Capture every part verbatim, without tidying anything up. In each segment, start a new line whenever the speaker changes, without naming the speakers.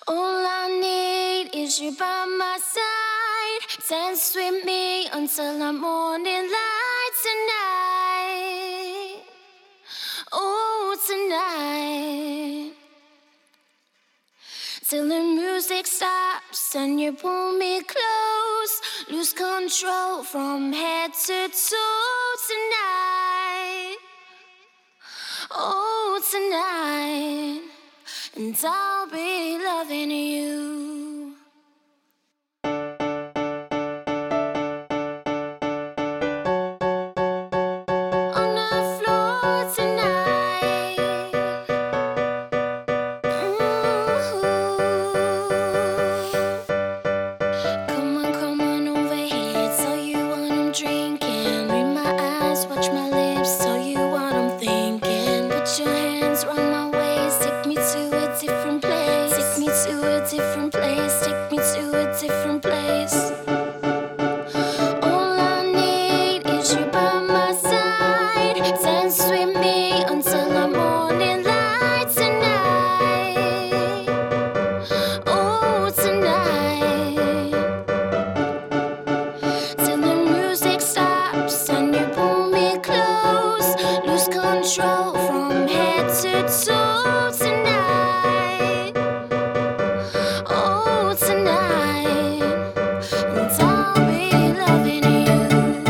All I need is you by my side. Dance with me until the morning light tonight. Oh, tonight. Till the music stops and you pull me close. Lose control from head to toe tonight. Oh, tonight. And I'll be loving you. On the floor tonight. Ooh. Come on, come on over here. Tell you what I'm drinking. Read my eyes, watch my lips. Tell you what I'm thinking. Put your hands round my waist. Take me to a different place. Take me to a different place. Take me to a different place. All I need is you by my side. Dance with me until the morning light tonight. Oh, tonight. Till the music stops and you pull me close. Lose control from head to toe tonight. Oh, tonight. And I'll be loving you.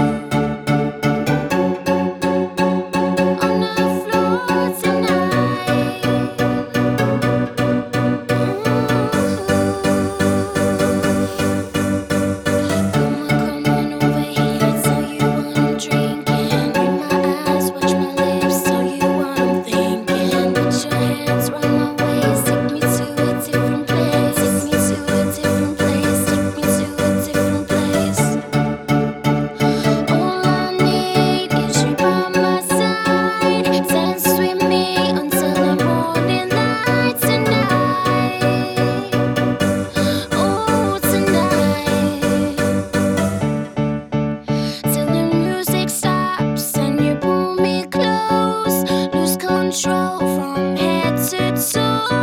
On the floor tonight. Come on, come on over here. Tell you what I'm drinking. Read my eyes, watch my lips. Tell you what I'm thinking. Put your hands round my waist. Take me to a different place. Take me to a different place. Take me to a different place. All I need is you by my side. Dance with me until the morning light tonight. Oh, tonight. Till the music stops and you pull me close. Lose control from head to toe